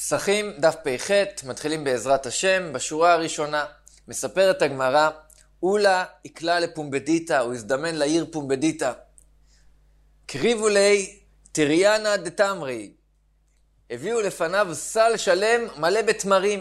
פסחים, דף פ"ח, מתחילים בעזרת השם. בשורה הראשונה מספרת הגמרא, אולה יקלה לפומבדיתא, הוא הזדמן לעיר פומבדיתא. קריבו לי תריאנה דתמרי, הביאו לפניו סל שלם מלא בתמרים.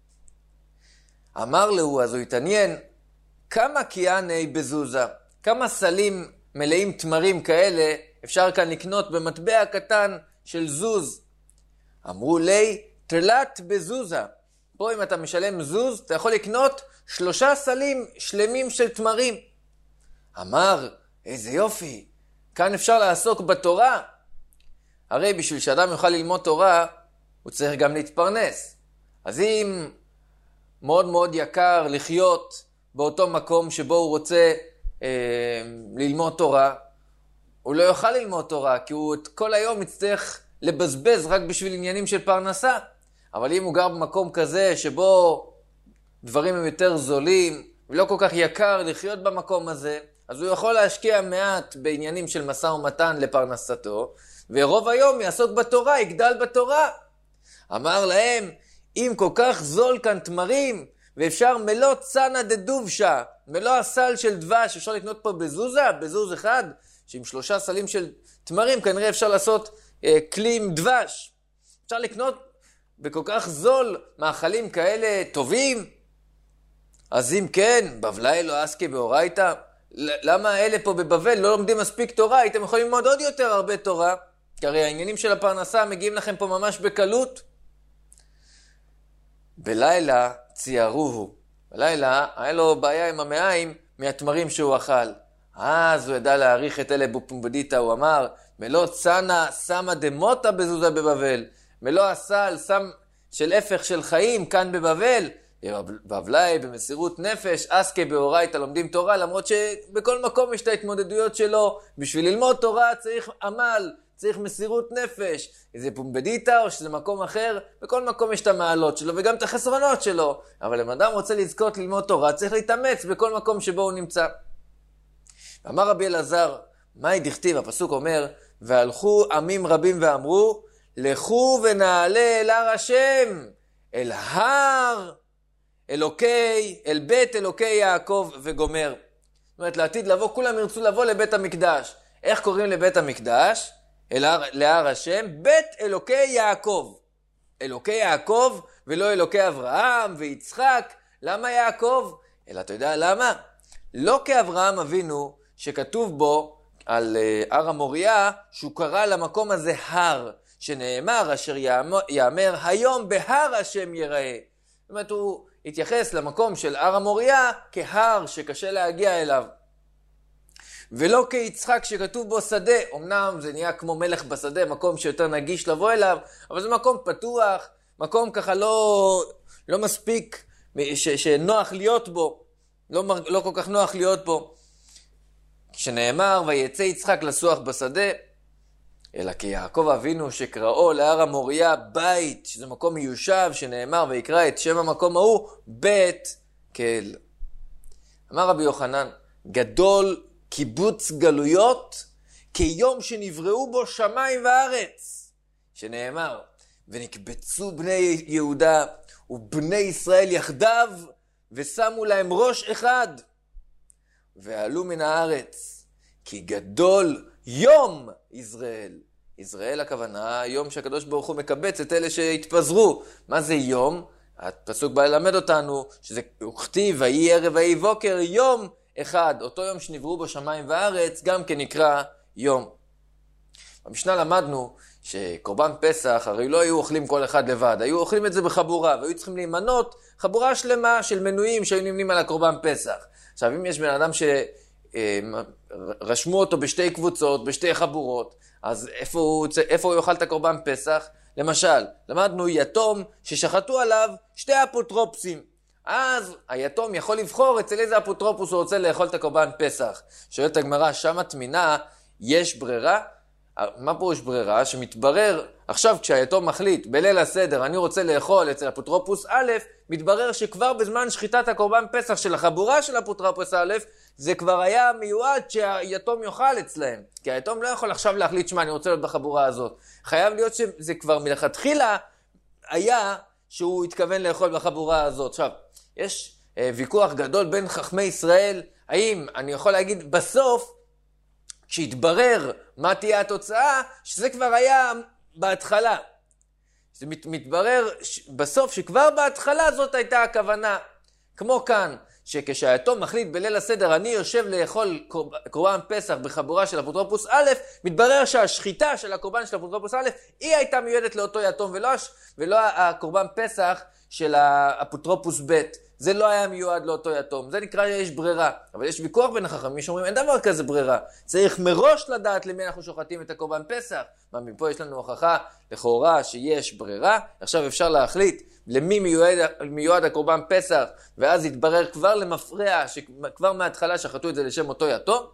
אמר לו, אז הוא התעניין, כמה קיאני בזוזה, כמה סלים מלאים תמרים כאלה אפשר כאן לקנות במטבע קטן של זוז. אמרו לי, תלת בזוזה. פה אם אתה משלם זוז, אתה יכול לקנות 3 סלים שלמים של תמרים. אמר, איזה יופי, כאן אפשר לעסוק בתורה. הרי בשביל שאדם יוכל ללמוד תורה, הוא צריך גם להתפרנס. אז אם מאוד מאוד יקר לחיות באותו מקום שבו הוא רוצה ללמוד תורה, הוא לא יוכל ללמוד תורה, כי הוא כל היום יצטרך לבזבז רק בשביל עניינים של פרנסה. אבל אם הוא גר במקום כזה שבו דברים הם יותר זולים, ולא כל כך יקר לחיות במקום הזה, אז הוא יכול להשקיע מעט בעניינים של משא ומתן לפרנסתו, ורוב היום יעסוק בתורה, יגדל בתורה. אמר להם, אם כל כך זול כאן תמרים, ואפשר מלוא צנע דדובשה, מלוא הסל של דבש, אפשר לקנות פה בזוזה, בזוז אחד, שעם 3 סלים של תמרים, כנראה אפשר לעשות כלי עם דבש. אפשר לקנות בכל כך זול מאכלים כאלה טובים. אז אם כן, בבלי לא עסקי באורייתא, למה אלה פה בבבל לא לומדים מספיק תורה? הייתם יכולים ללמוד עוד יותר הרבה תורה, כי הרי העניינים של הפרנסה מגיעים לכם פה ממש בקלות. בלילה ציירוהו, בלילה היה לו בעיה עם המעיים מהתמרים שהוא אכל. אז הוא ידע להעריך את אלה בפומבדיתא, הוא אמר, מלוא צנע שמה דמוטה בזוזה בבבל, מלוא הסל שם של הפך של חיים כאן בבבל. בבלי במסירות נפש, עסקי באורייתא, לומדים תורה, למרות שבכל מקום יש את ההתמודדויות שלו. בשביל ללמוד תורה צריך עמל, צריך מסירות נפש. איזה פומבדיתא או שזה מקום אחר, בכל מקום יש את המעלות שלו וגם את החסרונות שלו. אבל אם אדם רוצה לזכות ללמוד תורה, צריך להתאמץ בכל מקום שבו הוא נמצא. אמר רבי אלעזר, מהי דכתיב? הפסוק אומר, והלכו עמים רבים ואמרו, לכו ונעלה אל הר השם, אל הר אלוקי, אל בית אלוקי יעקב, וגומר. זאת אומרת, לעתיד לבוא, כולם ירצו לבוא לבית המקדש. איך קוראים לבית המקדש? להר השם, בית אלוקי יעקב. אלוקי יעקב ולא אלוקי אברהם ויצחק. למה יעקב? אלא אתה יודע למה? לא כאברהם אבינו, שכתוב בו על הר המוריה, שהוא קרא למקום הזה הר, שנאמר אשר יאמר היום בהר השם יראה. זאת אומרת, הוא התייחס למקום של הר המוריה כהר שקשה להגיע אליו. ולא כיצחק שכתוב בו שדה. אמנם זה נהיה כמו מלך בשדה, מקום שיותר נגיש לבוא אליו, אבל זה מקום פתוח, מקום ככה לא מספיק שנוח להיות בו, לא כל כך נוח להיות בו. כשנאמר ויצא יצחק לסוח בשדה, אלא כי יעקב אבינו שקראו להר המוריה בית, שזה מקום מיושב, שנאמר ויקרא את שם המקום ההוא בית כל. אמר רבי יוחנן, גדול קיבוץ גלויות כיום שנבראו בו שמיים וארץ, שנאמר ונקבצו בני יהודה ובני ישראל יחדיו ושמו להם ראש אחד ועלו מן הארץ, כי גדול יום ישראל. ישראל הכוונה יום שהקדוש ברוך הוא מקבץ את אלה שהתפזרו. מה זה יום? הפסוק בא ללמד אותנו שזה וכתיב ויהי ערב ויהי בוקר, יום אחד. אותו יום שנבראו בו שמיים וארץ גם כן נקרא יום. במשנה למדנו שקורבן פסח הרי לא היו אוכלים כל אחד לבד, היו אוכלים את זה בחבורה, והיו צריכים להימנות חבורה שלמה של מנויים שהיו נמנים על הקורבן פסח. עכשיו אם יש בן אדם שרשמו אותו בשתי קבוצות, בשתי חבורות, אז איפה הוא יאכל את הקורבן פסח? למשל, למדנו יתום ששחטו עליו 2 אפוטרופסים. אז היתום יכול לבחור אצל איזה אפוטרופוס הוא רוצה לאכול את הקורבן פסח. שואלת הגמרא, שמה תמינה, יש ברירה? מה פה יש ברירה? שמתברר, עכשיו כשהיתום מחליט בליל הסדר, אני רוצה לאכול אצל אפוטרופוס א', מתברר שכבר בזמן שחיטת הקורבן פסח של החבורה של אפוטרופוס א', זה כבר היה מיועד שהיתום יאכל אצלהם. כי היתום לא יכול עכשיו להחליט שמה, אני רוצה להיות בחבורה הזאת. חייב להיות שזה כבר מלכתחילה היה שהוא התכוון לאכול בחבורה הזאת. עכשיו, יש ויכוח גדול בין חכמי ישראל, האם אני יכול להגיד בסוף, כשהתברר מה תהיה התוצאה, שזה כבר היה בהתחלה. זה מתברר בסוף שכבר בהתחלה זאת הייתה הכוונה. כמו כאן, שכשהיתום מחליט בליל הסדר, אני יושב לאכול קורבן פסח בחבורה של אפוטרופוס א', מתברר שהשחיטה של הקורבן של אפוטרופוס א', היא הייתה מיועדת לאותו יתום, ולא הקורבן פסח של האפוטרופוס ב'. זה לא היה מיועד לאותו יתום. זה נקרא יש ברירה. אבל יש ויכוח בין החכמים שאומרים, אין דבר כזה ברירה. צריך מראש לדעת למי אנחנו שוחטים את הקורבן פסח. מפה יש לנו הוכחה לכאורה שיש ברירה. עכשיו אפשר להחליט למי מיועד הקורבן פסח, ואז יתברר כבר למפרע, שכבר מההתחלה שחטו את זה לשם אותו יתום.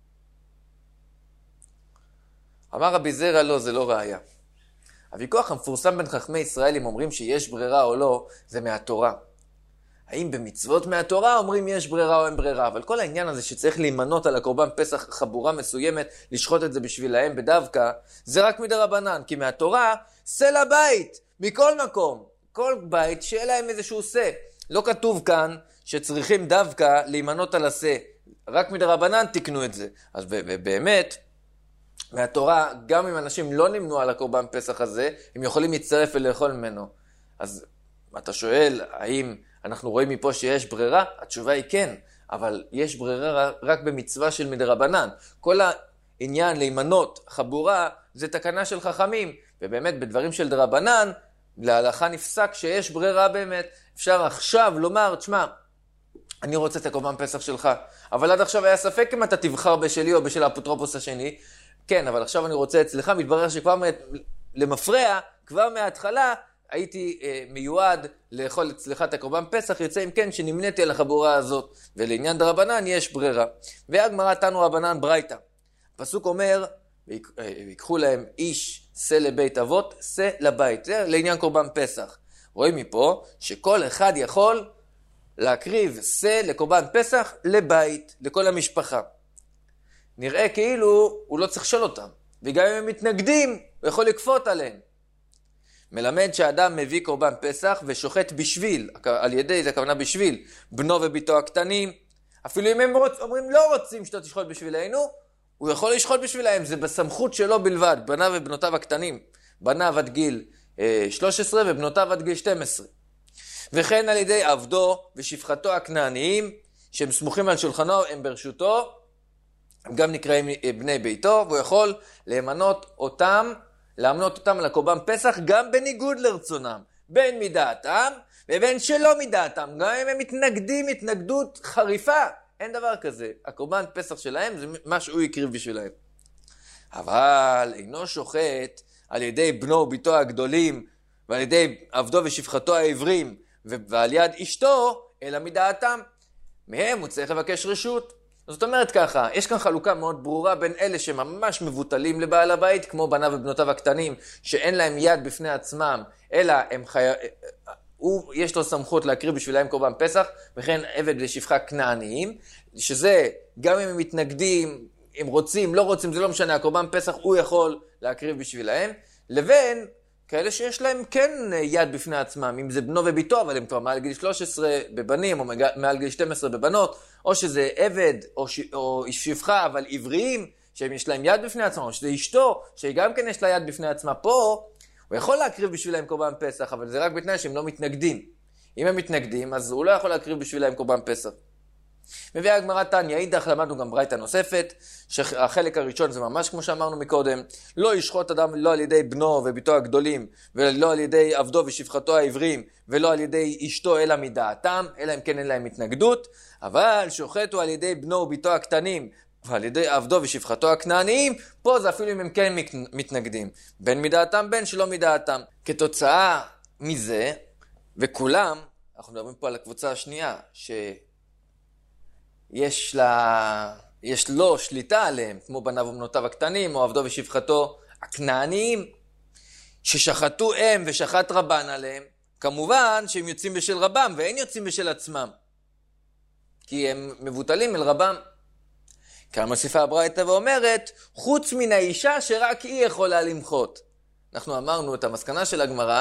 אמר רבי זרע, לא, זה לא ראיה. הוויכוח המפורסם בין חכמי ישראל, אם אומרים שיש ברירה או לא, זה מהתורה. האם במצוות מהתורה אומרים יש ברירה או אין ברירה, אבל כל העניין הזה שצריך להימנות על הקורבן פסח חבורה מסוימת, לשחוט את זה בשבילהם בדווקא, זה רק מדרבנן, כי מהתורה, סלע בית, מכל מקום, כל בית שיהיה להם איזשהו סה. לא כתוב כאן שצריכים דווקא להימנות על הסה, רק מדרבנן תקנו את זה. אז באמת, מהתורה, גם אם אנשים לא נמנו על הקורבן פסח הזה, הם יכולים להצטרף ולאכול ממנו. אז אתה שואל, האם אנחנו רואים מפה שיש ברירה? התשובה היא כן, אבל יש ברירה רק במצווה של מדרבנן. כל העניין להימנות חבורה זה תקנה של חכמים, ובאמת בדברים של דרבנן, להלכה נפסק שיש ברירה באמת. אפשר עכשיו לומר, תשמע, אני רוצה את הקורבן פסח שלך, אבל עד עכשיו היה ספק אם אתה תבחר בשלי או בשל האפוטרופוס השני. כן, אבל עכשיו אני רוצה אצלך, מתברר שכבר למפרע, כבר מההתחלה, הייתי מיועד לאכול אצלך את הקורבן פסח, יוצא אם כן שנמניתי על החבורה הזאת, ולעניין דרבנן יש ברירה. והגמרא תנו רבנן ברייתא. הפסוק אומר, ויקחו להם איש שא לבית אבות, שא לבית. זה לעניין קורבן פסח. רואים מפה שכל אחד יכול להקריב שא לקורבן פסח לבית, לכל המשפחה. נראה כאילו הוא לא צריך לשאול אותם, וגם אם הם מתנגדים, הוא יכול לקפות עליהם. מלמד שהאדם מביא קורבן פסח ושוחט בשביל, על ידי זה הכוונה בשביל, בנו וביתו הקטנים. אפילו אם הם אומרים לא רוצים שאתה תשחוט בשבילנו, הוא יכול לשחוט בשבילהם, זה בסמכות שלו בלבד, בניו ובנותיו הקטנים, בניו עד גיל 13 ובנותיו עד גיל 12. וכן על ידי עבדו ושפחתו הכנעניים, שהם סמוכים על שולחנו, הם ברשותו, הם גם נקראים בני ביתו, והוא יכול לאמנות אותם על הקורבן פסח גם בניגוד לרצונם, בין מדעתם ובין שלא מדעתם, גם אם הם מתנגדים התנגדות חריפה, אין דבר כזה. הקורבן פסח שלהם זה מה שהוא יקריב בשבילהם. אבל אינו שוחט על ידי בנו וביתו הגדולים, ועל ידי עבדו ושפחתו העברים, ועל יד אשתו, אלא מדעתם. מהם הוא צריך לבקש רשות. זאת אומרת ככה, יש כאן חלוקה מאוד ברורה בין אלה שממש מבוטלים לבעל הבית, כמו בניו ובנותיו הקטנים, שאין להם יד בפני עצמם, אלא יש לו סמכות להקריב בשבילהם קורבן פסח, וכן עבד ושפחה כנעניים, שזה גם אם הם מתנגדים, אם רוצים, לא רוצים, זה לא משנה, הקורבן פסח הוא יכול להקריב בשבילהם, לבין כאלה שיש להם כן יד בפני עצמם, אם זה בנו וביתו, אבל הם כבר מעל גיל 13 בבנים, או מעל גיל 12 בבנות, או שזה עבד, או שפחה, אבל עבריים, שיש להם יד בפני עצמם, או שזה אשתו, שגם כן יש לה יד בפני עצמה פה, הוא יכול להקריב בשבילהם קורבן פסח, אבל זה רק בתנאי שהם לא מתנגדים. אם הם מתנגדים, אז הוא לא יכול להקריב בשבילהם קורבן פסח. מביאה הגמרא תניא, אידך למדנו גם ברייתא נוספת, שהחלק הראשון זה ממש כמו שאמרנו מקודם, לא ישחוט אדם לא על ידי בנו וביתו הגדולים, ולא על ידי עבדו ושפחתו העברים, ולא על ידי אשתו אלא מדעתם, אלא אם כן אין להם התנגדות, אבל שוחטו על ידי בנו וביתו הקטנים, ועל ידי עבדו ושפחתו הכנעניים, פה זה אפילו אם הם כן מתנגדים, בין מדעתם בין שלא מדעתם. כתוצאה מזה, וכולם, אנחנו מדברים פה על הקבוצה השנייה, יש לו שליטה עליהם, כמו בניו ובנותיו הקטנים, או עבדו ושפחתו הכנעניים, ששחטו הם ושחט רבן עליהם, כמובן שהם יוצאים בשל רבם, ואין יוצאים בשל עצמם, כי הם מבוטלים אל רבם. כאן מוסיפה הברייתא ואומרת, חוץ מן האישה שרק היא יכולה למחות. אנחנו אמרנו את המסקנה של הגמרא,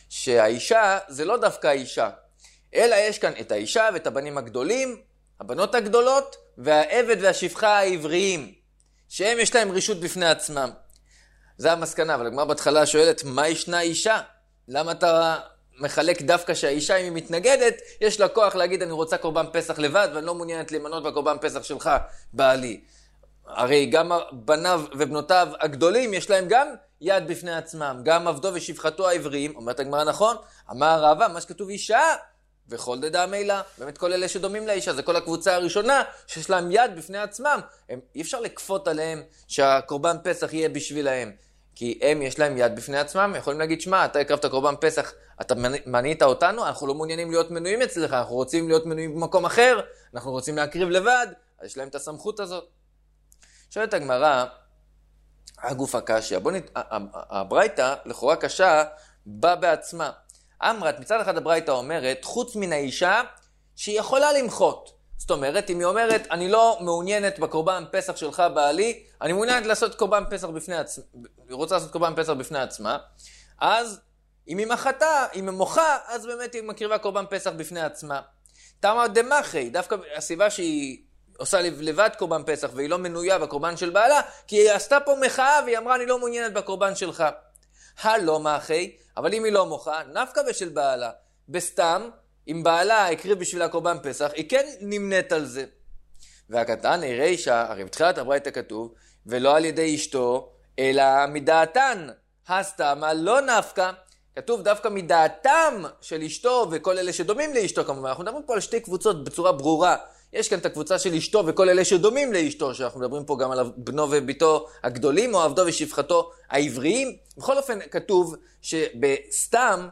שהאישה זה לא דווקא האישה, אלא יש כאן את האישה ואת הבנים הגדולים, הבנות הגדולות, והעבד והשפחה העבריים, שהם יש להם רשות בפני עצמם. זה המסקנה, אבל הגמרא בהתחלה שואלת, מה ישנה אישה? למה אתה מחלק דווקא שהאישה, אם היא מתנגדת, יש לה כוח להגיד, אני רוצה קורבן פסח לבד, ואני לא מעוניינת להימנות בקורבן פסח שלך, בעלי. הרי גם בניו ובנותיו הגדולים, יש להם גם יד בפני עצמם, גם עבדו ושפחתו העבריים, אומרת הגמרא נכון, אמר רבא, מה שכתוב אישה, וכל דדה מילה, באמת כל אלה שדומים לאישה, זה כל הקבוצה הראשונה שיש להם יד בפני עצמם, אי אפשר לקפות עליהם שהקורבן פסח יהיה בשבילהם, כי הם יש להם יד בפני עצמם, יכולים להגיד, שמע, אתה הקרבת קורבן פסח, אתה מנית אותנו, אנחנו לא מעוניינים להיות מנויים אצלך, אנחנו רוצים להיות מנויים במקום אחר, אנחנו רוצים להקריב לבד, אז יש להם את הסמכות הזאת. שואלת הגמרא, הגוף הקשיא, הברייתא לכאורה קשה בא בעצמה. אמרת, מצד אחד הברייתא אומרת, חוץ מן האישה שהיא יכולה למחות. זאת אומרת, אם היא אומרת, אני לא מעוניינת בקורבן פסח שלך בעלי, אני מעוניינת לעשות קורבן פסח בפני עצמה, היא רוצה לעשות קורבן פסח בפני עצמה, אז אם היא מחתה, אם היא מוחה, אז באמת היא מקריבה קורבן פסח בפני עצמה. תמה דמחי, דווקא הסיבה שהיא עושה לבד קורבן פסח והיא לא מנויה בקורבן של בעלה, כי היא עשתה פה מחאה והיא אמרה, אני לא מעוניינת בקורבן שלך. הלא מחי, אבל אם היא לא מוחה, נפקא בשל בעלה. בסתם, אם בעלה הקריב בשביל הקורבן פסח, היא כן נמנית על זה. והקטן רישא, הרי בתחילת הברייתא כתוב, ולא על ידי אשתו, אלא מדעתן. הסתמה לא נפקא, כתוב דווקא מדעתם של אשתו וכל אלה שדומים לאשתו כמובן. אנחנו מדברים פה על שתי קבוצות בצורה ברורה. יש כאן את הקבוצה של אשתו וכל אלה שדומים לאשתו, שאנחנו מדברים פה גם על בנו וביתו הגדולים, או עבדו ושפחתו העבריים. בכל אופן כתוב שבסתם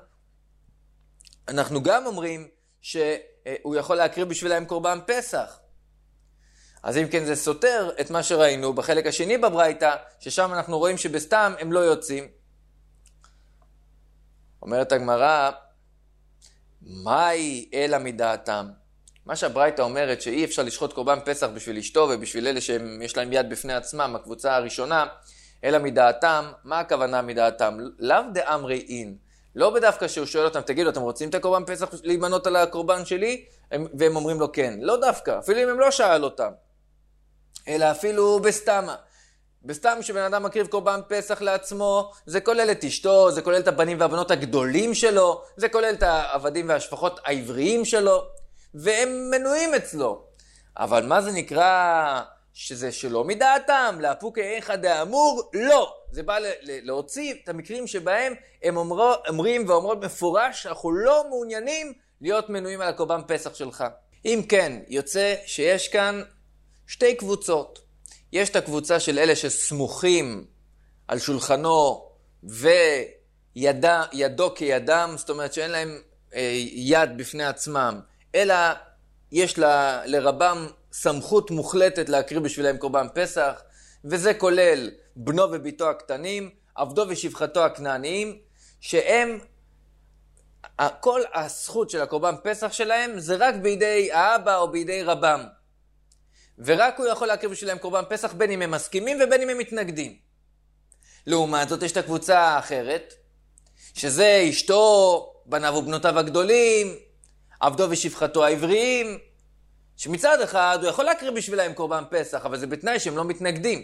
אנחנו גם אומרים שהוא יכול להקריב בשבילהם קורבן פסח. אז אם כן זה סותר את מה שראינו בחלק השני בברייתא, ששם אנחנו רואים שבסתם הם לא יוצאים. אומרת הגמרא, מהי אלא מדעתם? מה שהברייתא אומרת שאי אפשר לשחוט קורבן פסח בשביל אשתו ובשביל אלה שיש להם יד בפני עצמם, הקבוצה הראשונה, אלא מדעתם, מה הכוונה מדעתם? לאו דאמרי אין. לא בדווקא שהוא שואל אותם, תגידו, אתם רוצים את הקורבן פסח להימנות על הקורבן שלי? והם אומרים לו כן. לא דווקא, אפילו אם הם לא שאל אותם. אלא אפילו בסתמה. בסתם שבן אדם מקריב קורבן פסח לעצמו, זה כולל את אשתו, זה כולל את הבנים והבנות הגדולים שלו, זה כולל את העבדים והשפחות העבריים שלו, והם מנויים אצלו. אבל מה זה נקרא שזה שלא מדעתם? לאפוקי איכא דאמור? לא. זה בא להוציא את המקרים שבהם הם אומרים ואומרות מפורש, אנחנו לא מעוניינים להיות מנויים על הקורבן פסח שלך. אם כן, יוצא שיש כאן שתי קבוצות. יש את הקבוצה של אלה שסמוכים על שולחנו וידו כידם, זאת אומרת שאין להם יד בפני עצמם, אלא יש לרבם סמכות מוחלטת להקריב בשבילם קורבן פסח, וזה כולל בנו וביתו הקטנים, עבדו ושפחתו הכנעניים, שהם, כל הזכות של הקורבן פסח שלהם זה רק בידי האבא או בידי רבם. ורק הוא יכול להקריב בשבילם קורבן פסח בין אם הם מסכימים ובין אם הם מתנגדים. לעומת זאת יש את הקבוצה האחרת, שזה אשתו, בניו ובנותיו הגדולים, עבדו ושפחתו העבריים, שמצד אחד הוא יכול להקריב בשבילם קורבן פסח, אבל זה בתנאי שהם לא מתנגדים.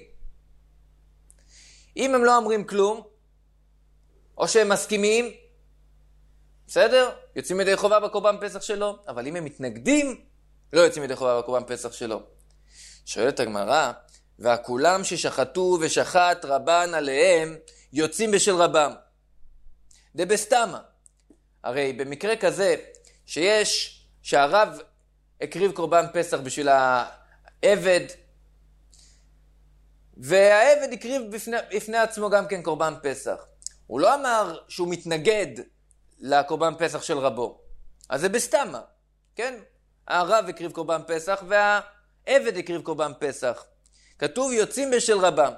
אם הם לא אומרים כלום, או שהם מסכימים, בסדר? יוצאים ידי חובה בקורבן פסח שלו, אבל אם הם מתנגדים, לא יוצאים ידי חובה בקורבן פסח שלו. שואלת הגמרא, והכולם ששחטו ושחט רבן עליהם, יוצאים בשל רבם. דבסתמה. הרי במקרה כזה, שהרב הקריב קורבן פסח בשביל העבד, והעבד הקריב בפני עצמו גם כן קורבן פסח. הוא לא אמר שהוא מתנגד לקורבן פסח של רבו. אז זה בסתמה, כן? הרב הקריב קורבן פסח והעבד הקריב קורבן פסח. כתוב יוצאים בשל רבם.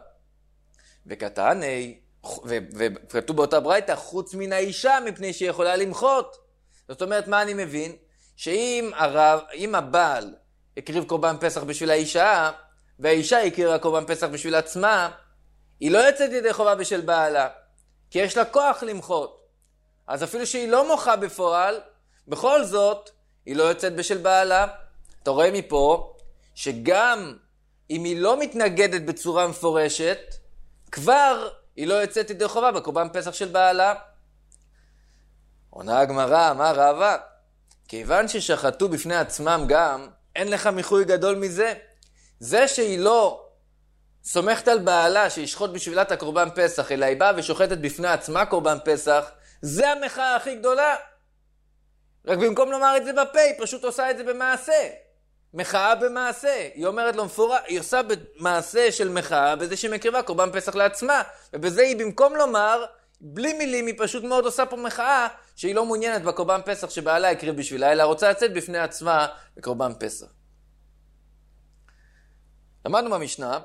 וכתוב באותה ברייתא, חוץ מן האישה מפני שהיא יכולה למחות. זאת אומרת, מה אני מבין? שאם הבעל הקריב קורבן פסח בשביל האישה, והאישה הקריבה קורבן פסח בשביל עצמה, היא לא יוצאת ידי חובה בשל בעלה, כי יש לה כוח למחות. אז אפילו שהיא לא מוחה בפועל, בכל זאת היא לא יוצאת בשל בעלה. אתה רואה מפה שגם אם היא לא מתנגדת בצורה מפורשת, כבר היא לא יוצאת ידי חובה בקורבן פסח של בעלה. עונה הגמרא, אמר רבא, כיוון ששחטו בפני עצמם גם, אין לך מיחוי גדול מזה. זה שהיא לא סומכת על בעלה שישחוט בשבילה את הקורבן פסח, אלא היא באה ושוחטת בפני עצמה קורבן פסח, זה המחאה הכי גדולה. רק במקום לומר את זה בפה, היא פשוט עושה את זה במעשה. מחאה במעשה. היא אומרת לו מפורש, היא עושה במעשה של מחאה, בזה שהיא מקריבה קורבן פסח לעצמה. ובזה היא במקום לומר, בלי מילים, היא פשוט מאוד עושה פה מחאה, שהיא לא מעוניינת בקורבן פסח שבעלה הקריב בשבילה, אלא רוצה לצאת בפני עצמה בקורבן פסח. למדנו במשנה,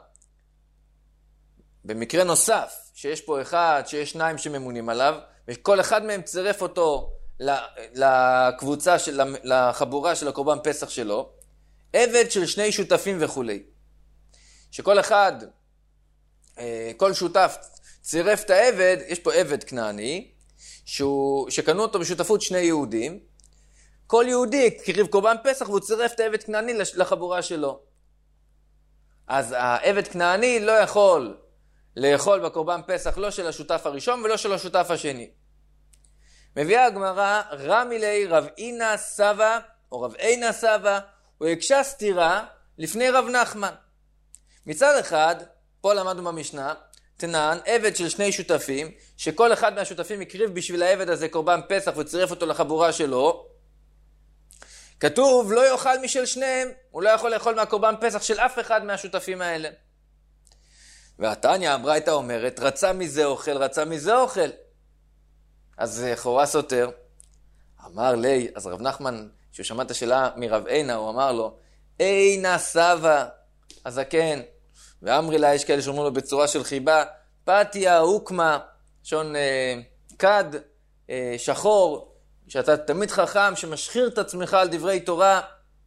במקרה נוסף, שיש פה אחד, שיש שניים שממונים עליו, וכל אחד מהם צירף אותו לקבוצה, לחבורה של הקורבן פסח שלו, עבד של שני שותפים וכו'. שכל אחד, כל שותף צירף את העבד, יש פה עבד כנעני, שקנו אותו בשותפות שני יהודים, כל יהודי הקריב קורבן פסח והוא צירף את העבד כנעני לחבורה שלו. אז העבד כנעני לא יכול לאכול בקורבן פסח לא של השותף הראשון ולא של השותף השני. מביאה הגמרא, רמי לי רב אינה סבא או רב אינה סבא, הוא הקשה סתירה לפני רב נחמן. מצד אחד, פה למדנו במשנה, תנן, עבד של שני שותפים, שכל אחד מהשותפים הקריב בשביל העבד הזה קורבן פסח וצירף אותו לחבורה שלו, כתוב לא יאכל משל שניהם, הוא לא יכול לאכול מהקורבן פסח של אף אחד מהשותפים האלה. והתניא הברייתא אומרת, רצה מזה אוכל, רצה מזה אוכל. אז חורה סותר. אמר לי, אז רב נחמן, שהוא שמע את השאלה מרב אינה, הוא אמר לו, אינה סבא, הזקן. ואמרי לה, יש כאלה שאומרים לו בצורה של חיבה, פתיה, הוקמה, שון קד, שחור, שאתה תמיד חכם, שמשחיר את עצמך על דברי תורה.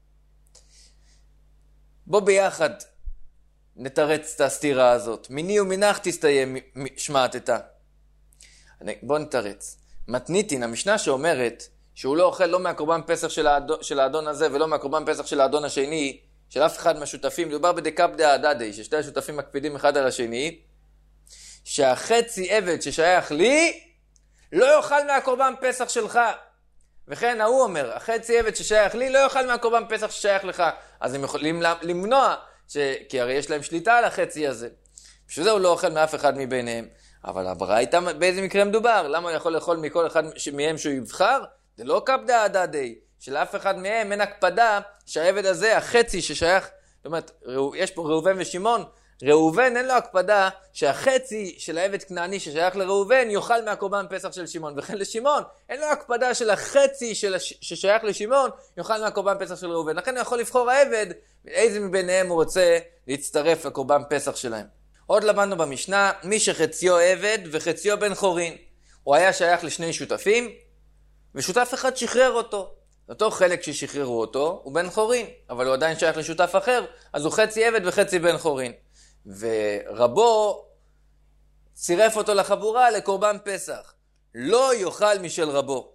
בוא ביחד נתרץ את הסתירה הזאת. מיני ומינך תסתיים שמעתתה. בוא נתרץ. מתניתין, המשנה שאומרת שהוא לא אוכל לא מהקורבן פסח של האדון הזה ולא מהקורבן פסח של האדון השני, של אף אחד מהשותפים, מדובר בדקפדא הדדי, ששתי השותפים מקפידים אחד על השני, שהחצי עבד ששייך לי לא יאכל מהקורבן פסח שלך. וכן הוא אומר, החצי עבד ששייך לי לא יאכל מהקורבן פסח ששייך לך. אז הם יכולים למנוע, כי הרי יש להם שליטה על החצי הזה. בשביל זה הוא לא אוכל מאף אחד מביניהם. אבל הברייתא, באיזה מקרה מדובר? למה הוא יכול לאכול מכל אחד מהם שהוא יבחר? זה לא קפדא הדדי, שלאף אחד מהם אין הקפדה שהעבד הזה, החצי ששייך, זאת אומרת, יש פה ראובן ושמעון, ראובן אין לו הקפדה שהחצי של העבד כנעני ששייך לראובן יאכל מהקורבן פסח של שמעון, וכן לשמעון אין לו הקפדה של החצי ששייך לשמעון יאכל מהקורבן פסח של ראובן. לכן הוא יכול לבחור העבד איזה מביניהם הוא רוצה להצטרף לקורבן פסח שלהם. עוד למדנו במשנה, מי שחציו עבד וחציו בן חורין. הוא היה שייך לשני שותפים, ושותף אחד שחרר אותו. אותו חלק ששחררו אותו הוא בן חורין, אבל הוא עדיין שייך לשותף אחר, אז הוא חצי עבד וחצי בן חורין. ורבו צירף אותו לחבורה לקורבן פסח. לא יאכל משל רבו.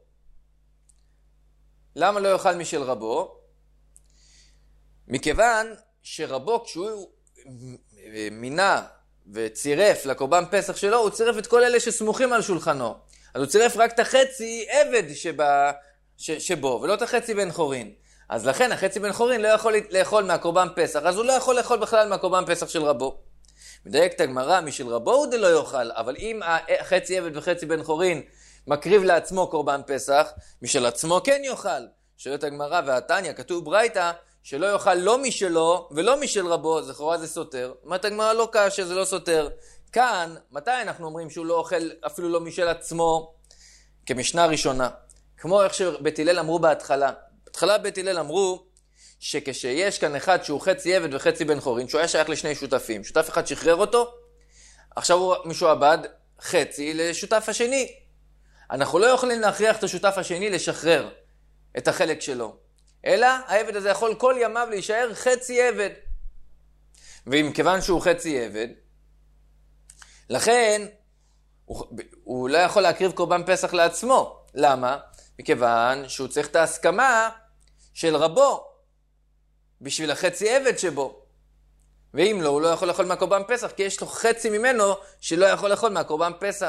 למה לא יאכל משל רבו? מכיוון שרבו כשהוא מינה וצירף לקורבן פסח שלו, הוא צירף את כל אלה שסמוכים על שולחנו. אז הוא צירף רק את החצי עבד שבו, ולא את החצי בן חורין. אז לכן החצי בן חורין לא יכול לאכול מהקורבן פסח, אז הוא לא יכול לאכול בכלל מהקורבן פסח של רבו. מדייקת הגמרא, משל רבו הוא לא יאכל, אבל אם החצי עבד וחצי בן חורין מקריב לעצמו קורבן פסח, משל עצמו כן יאכל. שואלת הגמרא והתניא, כתוב ברייתא, שלא יאכל לא משלו ולא משל רבו, זכורה זה סותר. אומרת הגמרא לא קשה, זה לא סותר. כאן, מתי אנחנו אומרים שהוא לא אוכל אפילו לא משל עצמו, כמשנה ראשונה? כמו איך שבית הלל אמרו בהתחלה. בהתחלה בית הלל אמרו שכשיש כאן אחד שהוא חצי עבד וחצי בן חורין, שהוא היה שייך לשני שותפים, שותף אחד שחרר אותו, עכשיו הוא משועבד חצי לשותף השני. אנחנו לא יכולים להכריח את השותף השני לשחרר את החלק שלו, אלא העבד הזה יכול כל ימיו להישאר חצי עבד. ואם כיוון שהוא חצי עבד, לכן הוא לא יכול להקריב קורבן פסח לעצמו. למה? מכיוון שהוא צריך את ההסכמה של רבו בשביל החצי עבד שבו. ואם לא, הוא לא יכול לאכול מהקורבן פסח, כי יש לו חצי ממנו שלא יכול לאכול מהקורבן פסח.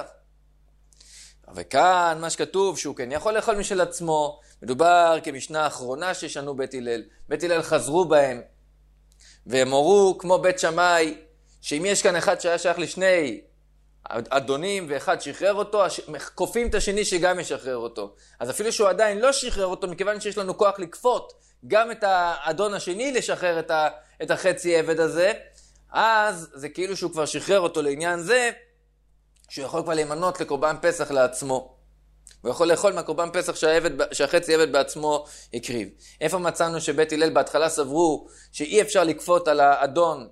וכאן מה שכתוב שהוא כן יכול לאכול משל עצמו, מדובר כמשנה האחרונה ששנו בית הלל. בית הלל חזרו בהם, והם הורו כמו בית שמאי, שאם יש כאן אחד שהיה שייך לשני אדונים ואחד שחרר אותו, כופים את השני שגם ישחרר אותו. אז אפילו שהוא עדיין לא שחרר אותו, מכיוון שיש לנו כוח לכפות גם את האדון השני לשחרר את החצי עבד הזה, אז זה כאילו שהוא כבר שחרר אותו לעניין זה, שהוא יכול כבר להימנות לקורבן פסח לעצמו. הוא יכול לאכול מהקורבן פסח שהחצי עבד בעצמו הקריב. איפה מצאנו שבית הלל בהתחלה סברו שאי אפשר לכפות על האדון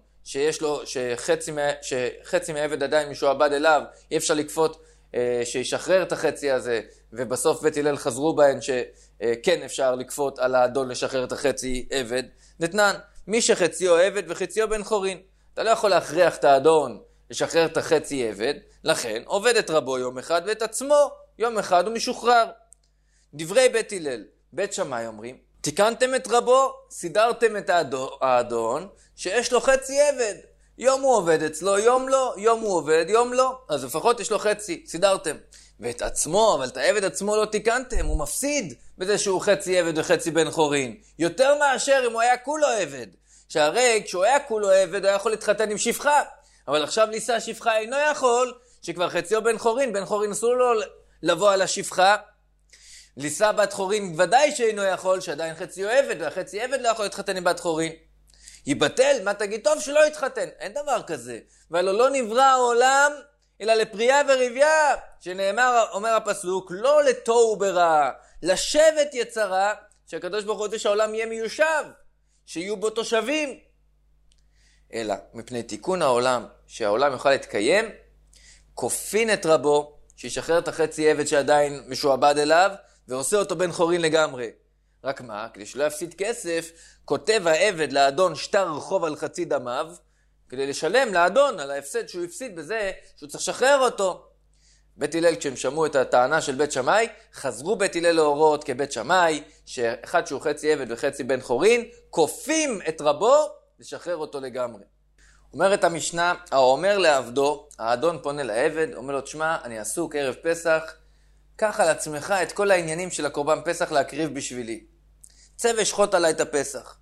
שחצי מהעבד עדיין משועבד אליו, אי אפשר לכפות שישחרר את החצי הזה, ובסוף בית הלל חזרו בהן שכן אפשר לכפות על האדון לשחרר את החצי עבד. נתנן, מי שחציו עבד וחציו בן חורין. אתה לא יכול להכריח את האדון לשחרר את החצי עבד, לכן עובד את רבו יום אחד ואת עצמו יום אחד הוא משוחרר. דברי בית הלל, בית שמאי אומרים, תיקנתם את רבו, סידרתם את האדון שיש לו חצי עבד. יום הוא עובד אצלו, יום לא, יום הוא עובד, יום לא. אז לפחות יש לו חצי, סידרתם. ואת עצמו, אבל את העבד עצמו לא תיקנתם, הוא מפסיד בזה שהוא חצי עבד וחצי בן חורין. יותר מאשר אם הוא היה כולו עבד. שהרי כשהוא היה כולו עבד, הוא היה יכול להתחתן עם שפחה. אבל עכשיו לישא שפחה אינו יכול, שכבר חציו בן חורין, בן חורין אסור לו לבוא על השפחה. לישא בת חורין ודאי שאינו יכול, שעדיין חציו עבד, והחצי עבד לא יכול להתחתן עם בת חורין. ייבטל, מה תגיד? טוב שלא יתחתן. אין דבר כזה. והלא לא נברא העולם, אלא לפריה ורביה, שנאמר, אומר הפסוק, לא לתוהו ברע, לשבת יצרה, שהקדוש ברוך הוא רוצה שהעולם יהיה מיושב, שיהיו בו תושבים. אלא, מפני תיקון העולם, שהעולם יוכל להתקיים, כופין את רבו, שישחרר את החצי עבד שעדיין משועבד אליו, ועושה אותו בן חורין לגמרי. רק מה? כדי שלא יפסיד כסף, כותב העבד לאדון שטר רחוב על חצי דמיו, כדי לשלם לאדון על ההפסד שהוא הפסיד בזה שהוא צריך לשחרר אותו. בית הלל, כשהם שמעו את הטענה של בית שמאי, חזרו בית הלל להורות כבית שמאי, שאחד שהוא חצי עבד וחצי בן חורין, כופים את רבו לשחרר אותו לגמרי. אומרת המשנה, האומר לעבדו, האדון פונה לעבד, אומר לו, תשמע, אני עסוק ערב פסח, קח על עצמך את כל העניינים של הקורבן פסח להקריב בשבילי. צא ושחוט עליי את הפסח.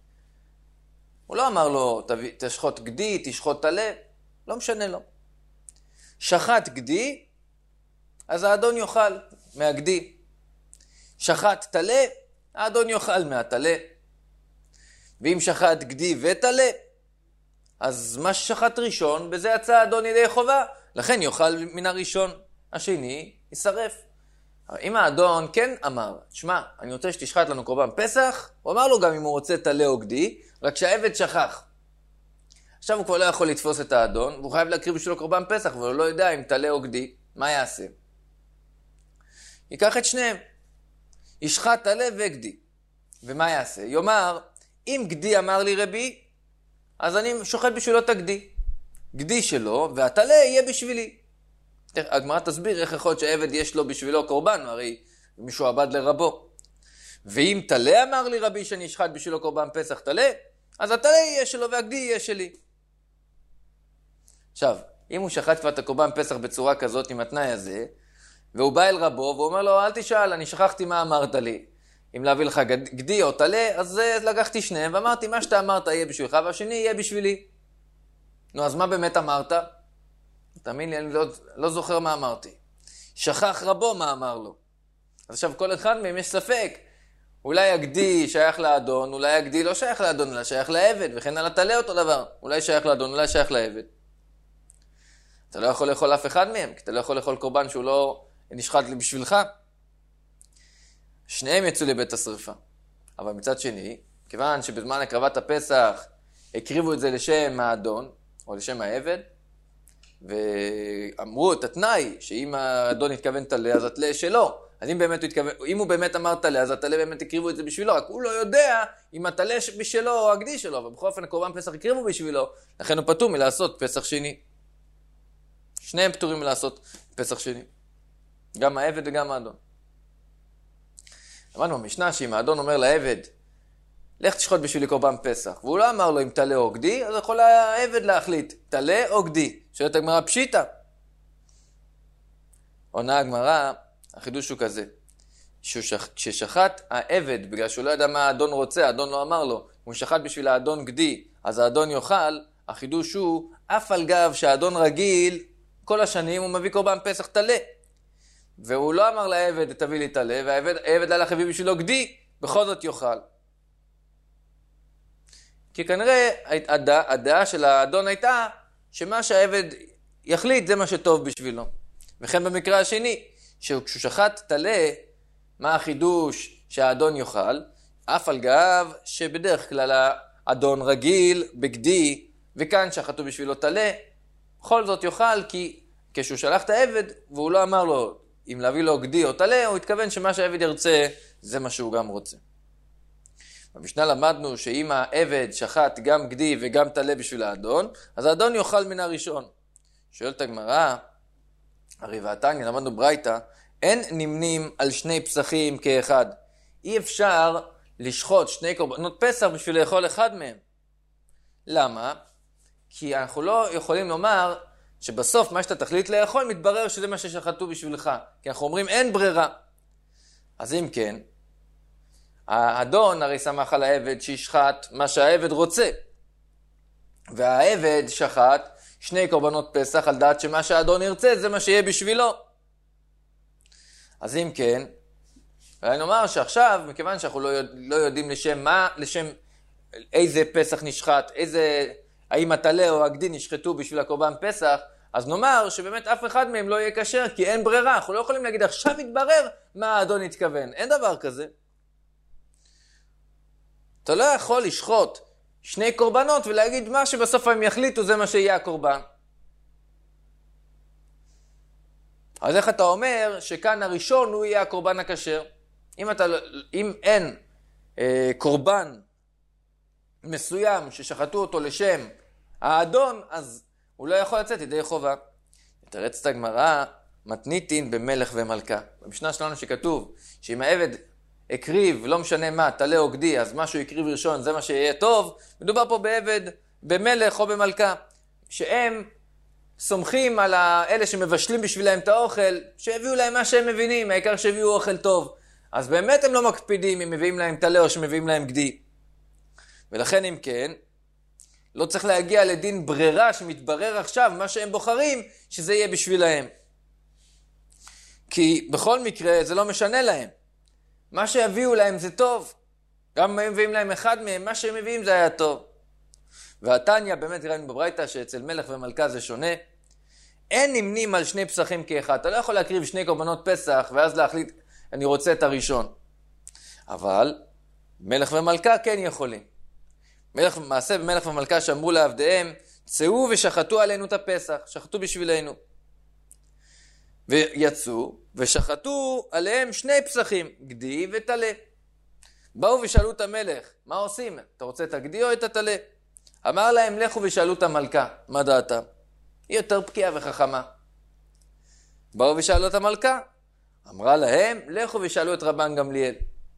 הוא לא אמר לו, תשחוט גדי, תשחוט טלה, לא משנה לו. שחט גדי, אז האדון יאכל מהגדי. שחט טלה, האדון יאכל מהטלה. ואם שחט גדי וטלה, אז מה ששחט ראשון, בזה יצא האדון ידי חובה, לכן יאכל מן הראשון, השני ישרף. אם האדון כן אמר, תשמע, אני רוצה שתשחט לנו קורבן פסח, הוא אמר לו גם אם הוא רוצה טלה או גדי, רק שהעבד שכח. עכשיו הוא כבר לא יכול לתפוס את האדון, והוא חייב להקריב בשבילו קורבן פסח, אבל הוא לא יודע אם טלה או גדי, מה יעשה? ייקח את שניהם, ישחט טלה וגדי, ומה יעשה? יאמר, אם גדי אמר לי רבי, אז אני שוחט בשבילו את הגדי. גדי שלו, והטלה יהיה בשבילי. הגמרא תסביר איך יכול להיות שהעבד יש לו בשבילו קורבן, הרי משועבד לרבו. ואם טלה אמר לי רבי שאני אשחט בשבילו קורבן פסח טלה, אז הטלה יהיה שלו והגדי יהיה שלי. עכשיו, אם הוא שחט כבר את הקורבן פסח בצורה כזאת עם התנאי הזה, והוא בא אל רבו והוא אומר לו, אל תשאל, אני שכחתי מה אמרת לי. אם להביא לך גדי או טלה, אז לקחתי שניהם ואמרתי, מה שאתה אמרת יהיה בשבילך והשני יהיה בשבילי. נו, אז מה באמת אמרת? תאמין לי, אני לא זוכר מה אמרתי. שכח רבו מה אמר לו. אז עכשיו כל אחד מהם יש ספק. אולי הגדי שייך לאדון, אולי הגדי לא שייך לאדון, אלא שייך לעבד, וכן על הטלה אותו דבר. אולי שייך לאדון, אולי שייך לעבד. אתה לא יכול לאכול אף אחד מהם, כי אתה לא יכול לאכול קורבן שהוא לא נשחט בשבילך. שניהם יצאו לבית השריפה. אבל מצד שני, כיוון שבזמן הקרבת הפסח הקריבו את זה לשם האדון, או לשם העבד, ואמרו את התנאי, שאם האדון התכוון טלה, אז הטלה שלו. אז אם הוא באמת אמר טלה, אז הטלה באמת הקריבו את זה בשבילו, רק הוא לא יודע אם הטלה בשבילו או הגדי שלו, אבל בכל אופן הקורבן פסח הקריבו בשבילו, לכן הוא פטור מלעשות פסח שני. שניהם פטורים מלעשות פסח שני. גם העבד וגם האדון. אמרנו במשנה שאם האדון אומר לעבד, לך תשחוט בשבילי קורבן פסח, והוא לא אמר לו אם תלה או גדי, אז יכול העבד להחליט, תלה או גדי. שואלת הגמרא פשיטה. עונה הגמרא, החידוש הוא כזה, כששחט העבד, בגלל שהוא לא ידע מה האדון רוצה, האדון לא אמר לו, הוא שחט בשביל האדון גדי, אז האדון יאכל, החידוש הוא, אף על גב שהאדון רגיל, כל השנים הוא מביא קורבן פסח תלה. והוא לא אמר לעבד, תביא לי תלה, והעבד הלך הביא בשבילו גדי, בכל זאת יאכל. כי כנראה הדעה של האדון הייתה, שמה שהעבד יחליט זה מה שטוב בשבילו. וכן במקרה השני, כשהוא שחט תלה, מה החידוש שהאדון יאכל? אף על גב שבדרך כלל האדון רגיל בגדי, וכאן שחטו בשבילו תלה, בכל זאת יאכל, כי כשהוא שלח את העבד, והוא לא אמר לו אם להביא לו גדי או תלה, הוא התכוון שמה שהעבד ירצה, זה מה שהוא גם רוצה. במשנה למדנו שאם העבד שחט גם גדי וגם תלה בשביל האדון, אז האדון יאכל מן הראשון. שואלת הגמרא, הרי ועתניא למדנו ברייתא, אין נמנים על שני פסחים כאחד. אי אפשר לשחוט שני קורבנות פסח בשביל לאכול אחד מהם. למה? כי אנחנו לא יכולים לומר שבסוף מה שאתה תחליט לאכול מתברר שזה מה ששחטו בשבילך. כי אנחנו אומרים אין ברירה. אז אם כן, האדון הרי שמח על העבד שישחט מה שהעבד רוצה. והעבד שחט שני קורבנות פסח על דעת שמה שהאדון ירצה זה מה שיהיה בשבילו. אז אם כן, אולי נאמר שעכשיו, מכיוון שאנחנו לא יודעים לשם איזה פסח נשחט, האם התלה או הגדי נשחטו בשביל הקורבן פסח, אז נאמר שבאמת אף אחד מהם לא יהיה כשר, כי אין ברירה. אנחנו לא יכולים להגיד עכשיו יתברר מה האדון התכוון. אין דבר כזה. אתה לא יכול לשחוט שני קורבנות ולהגיד מה שבסוף הם יחליטו זה מה שיהיה הקורבן. אז איך אתה אומר שכאן הראשון הוא יהיה הקורבן הכשר? אם אין קורבן מסוים ששחטו אותו לשם האדון, אז הוא לא יכול לצאת ידי חובה. מתרצת הגמרא, מתניתין במלך ומלכה. במשנה שלנו שכתוב שאם העבד הקריב, לא משנה מה, תלה או גדי, אז מה שהוא הקריב ראשון זה מה שיהיה טוב, מדובר פה בעבד, במלך או במלכה, שהם סומכים על אלה שמבשלים בשבילהם את האוכל, שהביאו להם מה שהם מבינים, העיקר שהביאו אוכל טוב. אז באמת הם לא מקפידים אם מביאים להם תלה או שמביאים להם גדי. ולכן אם כן, לא צריך להגיע לדין ברירה שמתברר עכשיו מה שהם בוחרים, שזה יהיה בשבילהם. כי בכל מקרה זה לא משנה להם. מה שהביאו להם זה טוב. גם אם הם מביאים להם אחד מהם, מה שהם מביאים זה היה טוב. והתניא באמת ראינו בברייתא שאצל מלך ומלכה זה שונה. אין נמנים על שני פסחים כאחד. אתה לא יכול להקריב שני קורבנות פסח ואז להחליט אני רוצה את הראשון. אבל מלך ומלכה כן יכולים. מעשה במלך ומלכה שאמרו לעבדיהם, צאו ושחטו עלינו את הפסח, שחטו בשבילנו. ויצאו ושחטו עליהם שני פסחים, גדי ותלה. באו ושאלו את המלך, מה עושים? אתה רוצה את הגדי או את התלה? אמר להם, לכו ושאלו את המלכה, מה דעתה? היא יותר בקיאה וחכמה. באו ושאלו את המלכה, אמרה להם, לכו ושאלו את רבן גמליאל.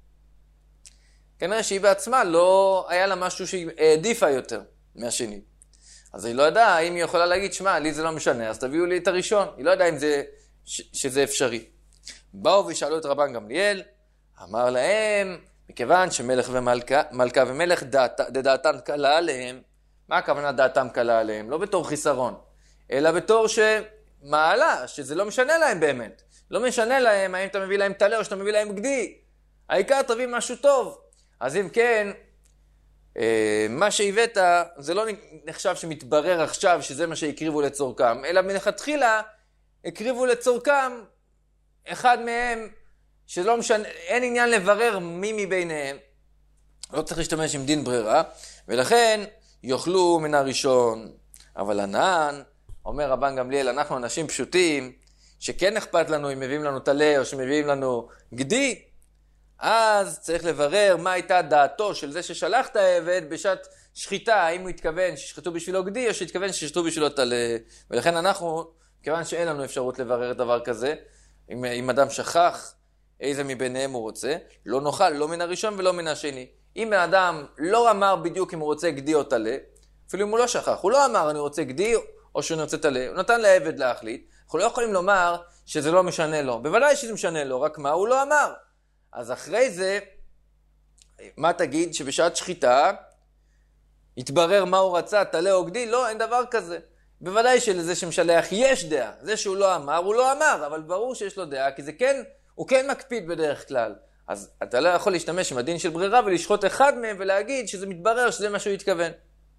כנראה שהיא בעצמה לא היה לה משהו שהיא העדיפה יותר מהשני. אז היא לא ידעה האם היא יכולה להגיד, שמע, לי זה לא משנה, אז תביאו לי את הראשון. היא לא ידעה אם שזה אפשרי. באו ושאלו את רבן גמליאל, אמר להם, מכיוון שמלך ומלכה ומלך דעתם קלה עליהם, מה הכוונה דעתם קלה עליהם? לא בתור חיסרון, אלא בתור שמעלה, שזה לא משנה להם באמת. לא משנה להם האם אתה מביא להם תלה או שאתה מביא להם גדי. העיקר תביא משהו טוב. אז אם כן, מה שהבאת זה לא נחשב שמתברר עכשיו שזה מה שהקריבו לצורכם, אלא מלכתחילה הקריבו לצורכם אחד מהם שלא משנה, אין עניין לברר מי מביניהם. לא צריך להשתמש עם דין ברירה, ולכן יאכלו מן הראשון. אבל ענן, אומר רבן גמליאל, אנחנו אנשים פשוטים, שכן אכפת לנו אם מביאים לנו תלה או שמביאים לנו גדי, אז צריך לברר מה הייתה דעתו של זה ששלח את העבד בשעת שחיטה, האם הוא התכוון ששחטו בשבילו גדי או שהתכוון ששחטו בשבילו תלה. ולכן אנחנו, כיוון שאין לנו אפשרות לברר דבר כזה, אם אדם שכח איזה מביניהם הוא רוצה, לא נאכל לא מן הראשון ולא מן השני. אם האדם לא אמר בדיוק אם הוא רוצה גדי או טלה, אפילו אם הוא לא שכח, הוא לא אמר אני רוצה גדי או שאני רוצה טלה, הוא נתן לעבד להחליט, אנחנו לא יכולים לומר שזה לא משנה לו. בוודאי שזה משנה לו, רק מה הוא לא אמר. אז אחרי זה, מה תגיד? שבשעת שחיטה יתברר מה הוא רצה, טלה או גדי? לא, אין דבר כזה. בוודאי שלזה שמשלח יש דעה. זה שהוא לא אמר, הוא לא אמר, אבל ברור שיש לו דעה, כי זה כן, הוא כן מקפיד בדרך כלל. אז אתה לא יכול להשתמש עם הדין של ברירה ולשחוט אחד מהם ולהגיד שזה מתברר שזה מה שהוא התכוון.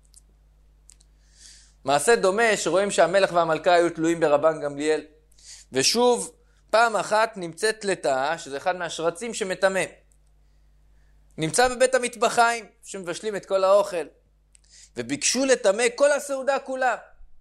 מעשה דומה שרואים שהמלך והמלכה היו תלויים ברבן גמליאל. ושוב, פעם אחת נמצאת לטאה, שזה אחד מהשרצים שמטמא. נמצא בבית המטבחיים, שמבשלים את כל האוכל. וביקשו לטמא כל הסעודה כולה.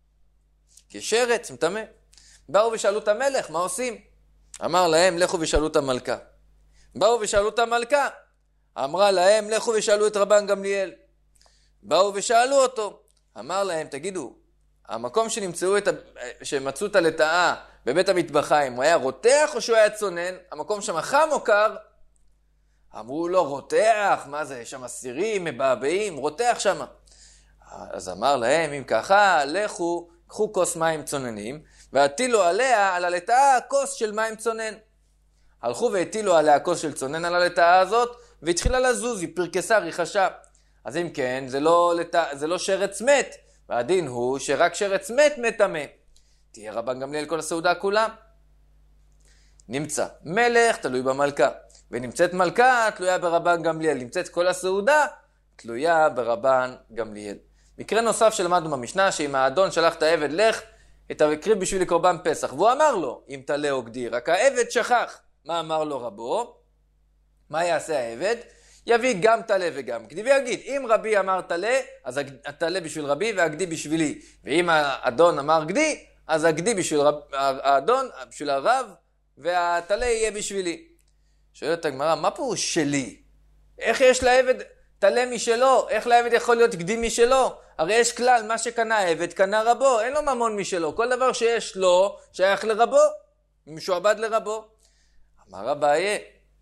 כשרץ, מטמא. באו ושאלו את המלך, מה עושים? אמר להם, לכו ושאלו את המלכה. באו ושאלו את המלכה. אמרה להם, לכו ושאלו את רבן גמליאל. באו ושאלו אותו. אמר להם, תגידו, המקום שמצאו את הלטאה בבית המטבחיים, הוא היה רותח או שהוא היה צונן? המקום שם חם או קר? אמרו לו, רותח, מה זה? שם אסירים, מבעבעים, רותח שם. אז אמר להם, אם ככה, לכו, קחו כוס מים צוננים, והטילו עליה, על הלטאה, כוס של מים צונן. הלכו והטילו עליה כוס של צונן על הלטאה הזאת, והתחילה לזוז, היא פרקסה, ריחשה. אז אם כן, זה לא שרץ מת, והדין הוא שרק שרץ מת מטמא. תהיה רבן גמליאל כל הסעודה כולה. נמצא מלך תלוי במלכה, ונמצאת מלכה תלויה ברבן גמליאל, נמצאת כל הסעודה תלויה ברבן גמליאל. מקרה נוסף שלמדנו במשנה, שאם האדון שלח את העבד, לך את הקריב בשביל קורבן פסח, והוא אמר לו אם טלה או גדי, רק העבד שכח. מה אמר לו רבו? מה יעשה העבד? יביא גם טלה וגם גדי ויגיד, אם רבי אמר טלה, אז הטלה בשביל רבי והגדי בשבילי, ואם האדון אמר גדי, אז הגדי בשביל האדון, בשביל הרב, והטלה יהיה בשבילי. שואלת הגמרא, מה פה שלי? איך יש לעבד טלה משלו? איך לעבד יכול להיות גדי משלו? הרי יש כלל, מה שקנה העבד קנה רבו, אין לו ממון משלו, כל דבר שיש לו שייך לרבו, משועבד לרבו. אמר אביי,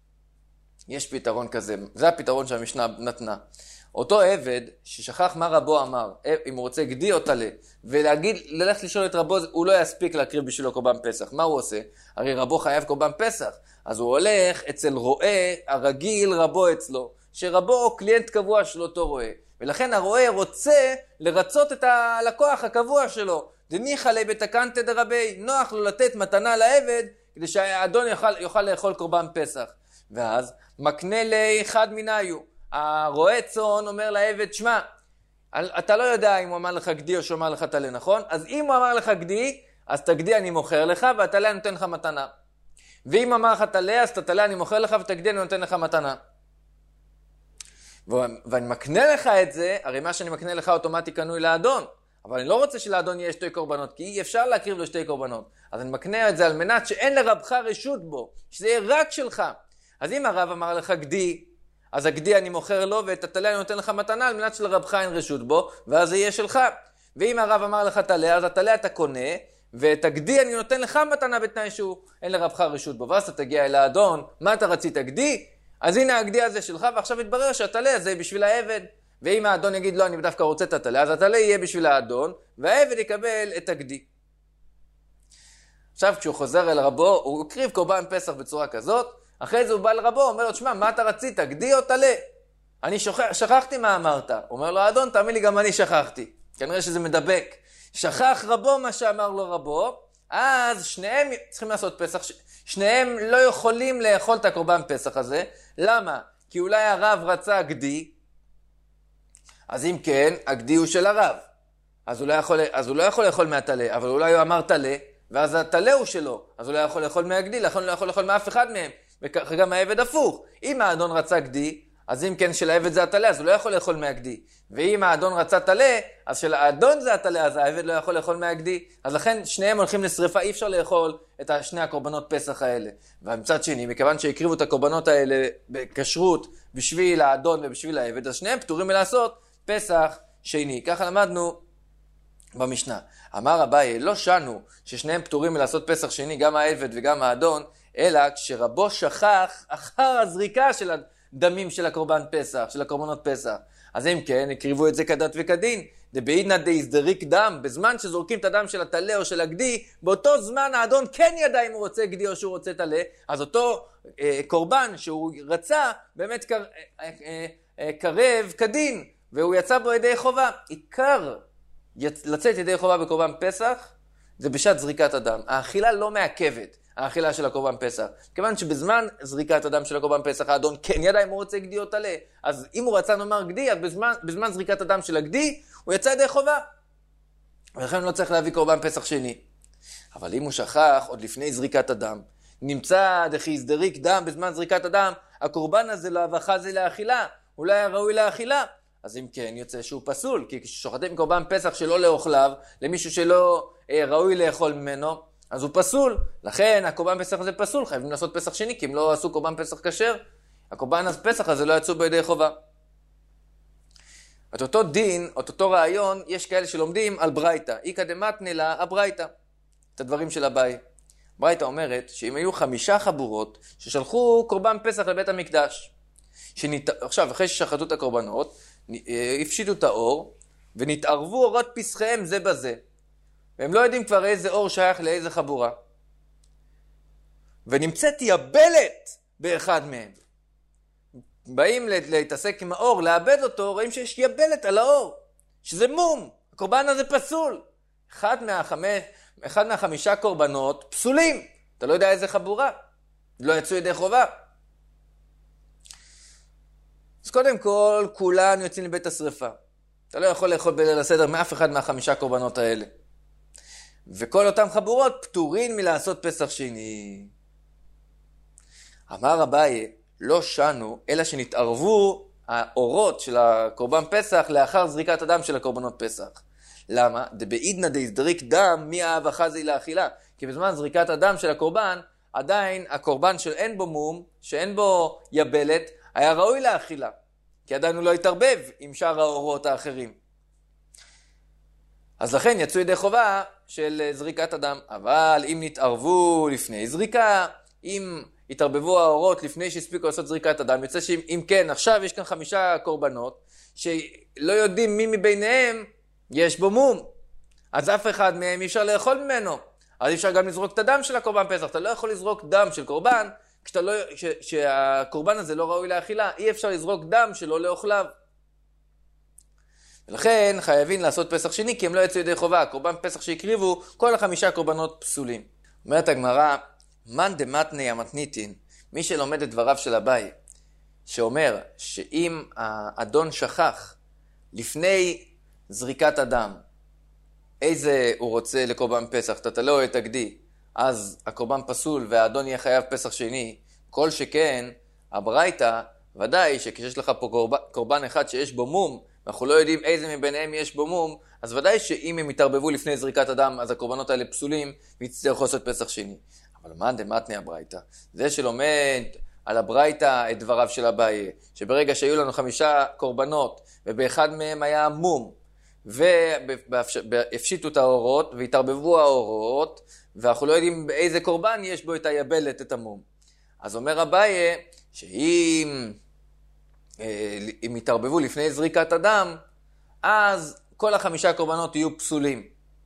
יש פתרון כזה, זה הפתרון שהמשנה נתנה. אותו עבד ששכח מה רבו אמר, אם הוא רוצה גדי או טלה, ללכת לשאול את רבו, הוא לא יספיק להקריב בשבילו קורבן פסח. מה הוא עושה? הרי רבו חייב קורבן פסח. אז הוא הולך אצל רועה הרגיל רבו אצלו, שרבו קליינט קבוע של אותו רועה. ולכן הרועה רוצה לרצות את הלקוח הקבוע שלו. דניחא ליה בתקנתא דרבי, נוח לו לתת מתנה לעבד, כדי שהאדון יוכל לאכול קורבן פסח. ואז מקנה לאחד מניו. הרועה צאן אומר לעבד, שמע, אתה לא יודע אם הוא אמר לך גדי או שהוא אמר לך טלה, נכון? אז אם הוא אמר לך גדי, אז את הגדי אני מוכר לך והטלה אני נותן לך מתנה. ואם אמר לך טלה, אז את הטלה אני מוכר לך ואת הגדי אני נותן לך מתנה. ואני מקנה לך את זה, הרי מה שאני מקנה לך אוטומטי קנוי לאדון. אבל אני לא רוצה שלאדון יהיה שתי קורבנות, כי אי אפשר להקריב לו שתי קורבנות. אז אני מקנה את זה על מנת שאין לרבך רשות בו, שזה יהיה רק שלך. אז אם הרב אמר לך גדי, אז הגדי אני מוכר לו, ואת הטלה אני נותן לך מתנה, על מנת שלרבך אין רשות בו, ואז זה יהיה שלך. ואם הרב אמר לך טלה, אז הטלה אתה קונה, ואת הגדי אני נותן לך מתנה בתנאי שהוא אין לרבך רשות בו. ואז אתה תגיע אל האדון, מה אתה רצית גדי? אז הנה הגדי הזה שלך, ועכשיו יתברר שהטלה הזה בשביל העבד. ואם האדון יגיד לא, אני דווקא רוצה את הטלה, אז הטלה יהיה בשביל האדון, והעבד יקבל את הגדי. עכשיו כשהוא חוזר אל רבו, הוא הקריב קורבן פסח בצורה כזאת, אחרי זה הוא בא לרבו, אומר לו, תשמע, מה אתה רצית, גדי או טלה? אני שכחתי מה אמרת. אומר לו, האדון, תאמין לי, גם אני שכחתי. כנראה שזה מדבק. שכח רבו מה שאמר לו רבו, אז שניהם צריכים לעשות פסח, שניהם לא יכולים לאכול את הקורבן פסח הזה. למה? כי אולי הרב רצה גדי, אז אם כן, הגדי הוא של הרב. אז הוא לא יכול לאכול מהטלה, אבל אולי הוא אמר טלה, ואז הטלה הוא שלו, אז הוא לא יכול לאכול מהגדי, לכן הוא לא יכול לאכול מאף אחד מהם. וכך גם העבד הפוך. אם האדון רצה גדי, אז אם כן של העבד זה הטלה, אז הוא לא יכול לאכול מהגדי. ואם האדון רצה טלה, אז של האדון זה הטלה, אז העבד לא יכול לאכול מהגדי. אז לכן שניהם הולכים לשריפה, אי אפשר לאכול את שני הקורבנות פסח האלה. ומצד שני, מכיוון שהקריבו את הקורבנות האלה בכשרות בשביל האדון ובשביל העבד, אז שניהם פטורים מלעשות פסח שני. ככה למדנו במשנה. אמר אביי, לא שנו ששניהם פטורים מלעשות פסח שני, גם העבד וגם האדון, אלא כשרבו שכח אחר הזריקה של הדמים של הקורבן פסח, של הקורבנות פסח. אז אם כן, הקריבו את זה כדת וכדין. דבעידנא דאיזדריק דם, בזמן שזורקים את הדם של הטלה או של הגדי, באותו זמן האדון כן ידע אם הוא רוצה גדי או שהוא רוצה טלה, אז אותו קורבן שהוא רצה באמת קרב כדין, והוא יצא בו ידי חובה. עיקר לצאת ידי חובה בקורבן פסח, זה בשעת זריקת הדם. האכילה לא מעכבת, האכילה של הקורבן פסח. כיוון שבזמן זריקת הדם של הקורבן פסח, האדון כן ידע אם הוא רוצה גדי או טלה. אז אם הוא רצה נאמר גדי, אז בזמן זריקת הדם של הגדי, הוא יצא ידי חובה. ולכן לא צריך להביא קורבן פסח שני. אבל אם הוא שכח, עוד לפני זריקת הדם, נמצא דכי יזדריק דם בזמן זריקת הדם, הקורבן הזה לא הבחה זה לאכילה, אולי היה ראוי לאכילה. אז אם כן, יוצא שהוא פסול, כי כששוחטים קורבן פסח שלא לאוכליו, למישהו שלא ראוי לאכול ממנו, אז הוא פסול. לכן הקורבן פסח הזה פסול, חייבים לעשות פסח שני, כי אם לא עשו קורבן פסח כשר, הקורבן פסח הזה לא יצאו בידי חובה. את אותו דין, את אותו רעיון, יש כאלה שלומדים על ברייתא. איקא דמתנא לה הברייתא. את הדברים של אביי. ברייתא אומרת שאם היו 5 חבורות ששלחו קורבן פסח לבית המקדש, עכשיו אחרי ששחטו את הקורבנות, הפשיטו את האור, ונתערבו אורות פסחיהם זה בזה. והם לא יודעים כבר איזה אור שייך לאיזה חבורה. ונמצאת יבלת באחד מהם. באים להתעסק עם האור, לאבד אותו, רואים שיש יבלת על האור, שזה מום. הקורבן הזה פסול. אחד מה5 קורבנות פסולים. אתה לא יודע איזה חבורה. לא יצאו ידי חובה. אז קודם כל, כולן יוצאים לבית השריפה. אתה לא יכול לאכול בליל הסדר מאף אחד מה5 קורבנות האלה. וכל אותם חבורות פטורין מלעשות פסח שני. אמר אביי, לא שנו, אלא שנתערבו האורות של הקורבן פסח לאחר זריקת הדם של הקורבנות פסח. למה? דבעידנא דאיזדריק דם מי האבחה זה לאכילה. כי בזמן זריקת הדם של הקורבן, עדיין הקורבן של אין בו מום, שאין בו יבלת, היה ראוי לאכילה. כי עדיין הוא לא התערבב עם שאר האורות האחרים. אז לכן יצאו ידי חובה של זריקת הדם. אבל אם נתערבו לפני זריקה, אם התערבבו האורות לפני שהספיקו לעשות זריקת הדם, יוצא שאם כן, עכשיו יש כאן 5 קורבנות, שלא יודעים מי מביניהם יש בו מום. אז אף אחד מהם אי אפשר לאכול ממנו. אז אי אפשר גם לזרוק את הדם של הקורבן פסח. אתה לא יכול לזרוק דם של קורבן, כשהקורבן הזה לא ראוי לאכילה. אי אפשר לזרוק דם שלא לאוכליו. ולכן חייבים לעשות פסח שני, כי הם לא יצאו ידי חובה. קורבן פסח שהקריבו, כל 5 קורבנות פסולים. אומרת הגמרא, מן דמתנא המתניתין, מי שלומד את דבריו של אביי, שאומר שאם האדון שכח לפני זריקת הדם, איזה הוא רוצה לקורבן פסח, תטלה או את הגדי, אז הקורבן פסול והאדון יהיה חייב פסח שני, כל שכן, הברייתא, ודאי שכשיש לך פה קורבן אחד שיש בו מום, אנחנו לא יודעים איזה מביניהם יש בו מום, אז ודאי שאם הם יתערבבו לפני זריקת הדם, אז הקורבנות האלה פסולים, ויצטרכו לעשות פסח שני. אבל מה דמתנא הברייתא? זה שלומד על הברייתא את דבריו של אביי, שברגע שהיו לנו 5 קורבנות, ובאחד מהם היה מום, והפשיטו את האורות, והתערבבו האורות, ואנחנו לא יודעים באיזה קורבן יש בו את היבלת, את המום. אז אומר אביי, שאם יתערבבו לפני זריקת הדם, אז כל 5 קורבנות יהיו פסולים.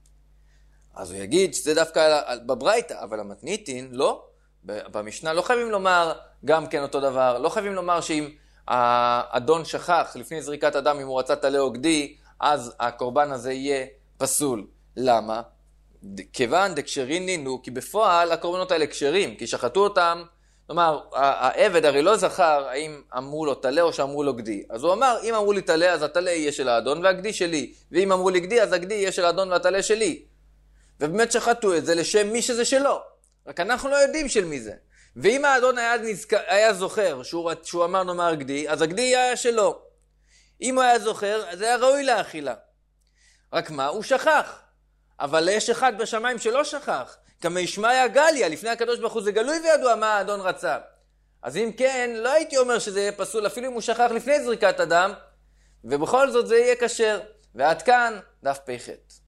אז הוא יגיד שזה דווקא בברייתא, אבל המתניתין לא. במשנה לא חייבים לומר גם כן אותו דבר. לא חייבים לומר שאם האדון שכח לפני זריקת הדם, אם הוא רצה טלה או גדי, אז הקורבן הזה יהיה פסול. למה? כיוון דקשרין נינו, כי בפועל הקורבנות האלה קשרים, כי שחטו אותם. כלומר, העבד הרי לא זכר האם אמרו לו טלה או שאמרו לו גדי. אז הוא אמר, אם אמרו לי טלה, אז הטלה יהיה של האדון והגדי שלי. ואם אמרו לי גדי, אז הגדי יהיה של האדון והטלה שלי. ובאמת שחטו את זה לשם מי שזה שלו. רק אנחנו לא יודעים של מי זה. ואם האדון היה זוכר שהוא אמר נאמר גדי, אז הגדי היה שלו. אם הוא היה זוכר, אז היה ראוי לאכילה. רק מה? הוא שכח. אבל יש אחד בשמיים שלא שכח. כמה ישמעיה גליה, לפני הקדוש ברוך הוא זה גלוי וידוע מה האדון רצה. אז אם כן, לא הייתי אומר שזה יהיה פסול, אפילו אם הוא שכח לפני זריקת הדם, ובכל זאת זה יהיה כשר. ועד כאן דף פ"ח.